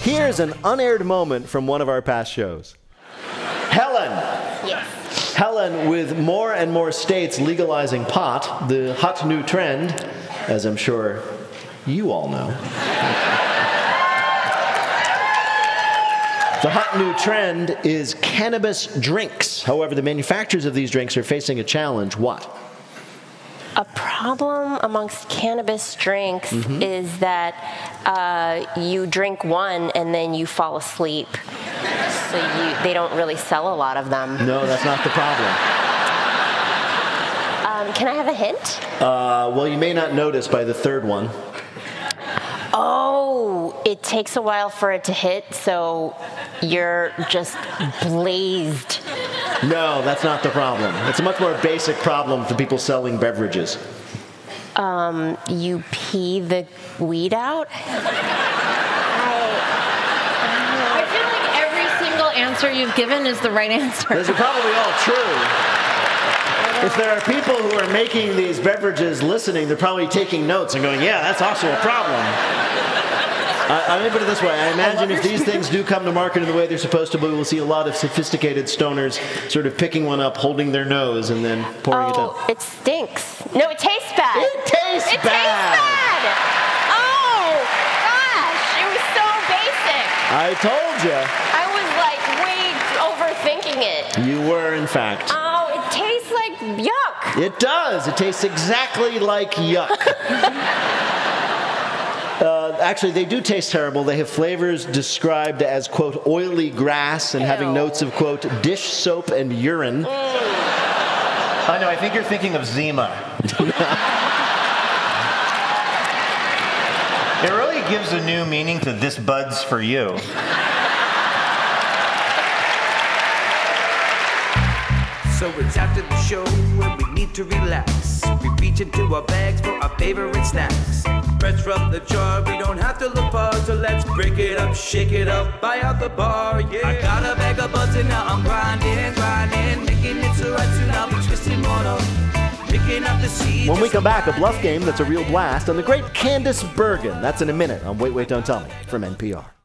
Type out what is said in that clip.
Here's an unaired moment from one of our past shows. Helen. Yes. Helen, with more and more states legalizing pot, the hot new trend, as I'm sure you all know. The hot new trend is cannabis drinks. However, the manufacturers of these drinks are facing a challenge. What? A problem amongst cannabis drinks is that you drink one and then you fall asleep. So they don't really sell a lot of them. No, that's not the problem. Can I have a hint? Well, you may not notice by the third one. Oh, it takes a while for it to hit, so you're just blazed. No, that's not the problem. It's a much more basic problem for people selling beverages. You pee the weed out? I feel like every single answer you've given is the right answer. Those are probably all true. If there are people who are making these beverages listening, they're probably taking notes and going, yeah, that's also a problem. Let me put it this way. I imagine if these things do come to market in the way they're supposed to be, we'll see a lot of sophisticated stoners sort of picking one up, holding their nose, and then pouring it out. Oh, it stinks. No, it tastes bad. It tastes It bad. tastes bad. Oh, gosh. It was so basic. I told you. I was like way overthinking it. You were, in fact. Oh, it tastes like yuck. It does. It tastes exactly like yuck. Actually, they do taste terrible. They have flavors described as, quote, oily grass and having notes of, quote, dish soap and urine. I know, I think you're thinking of Zima. It really gives a new meaning to This Bud's For You. So it's after the show when we need to relax. We reach into our bags for our favorite snacks. Fresh from the jar, we don't have to look far. So let's break it up, shake it up, buy out the bar, yeah. I got a bag of buds and now I'm grinding, making it so right soon I'll be twisting one up. Picking up the seeds. When we come back, a bluff game that's a real blast, and the great Candice Bergen. That's in a minute on Wait, Wait, Don't Tell Me from NPR.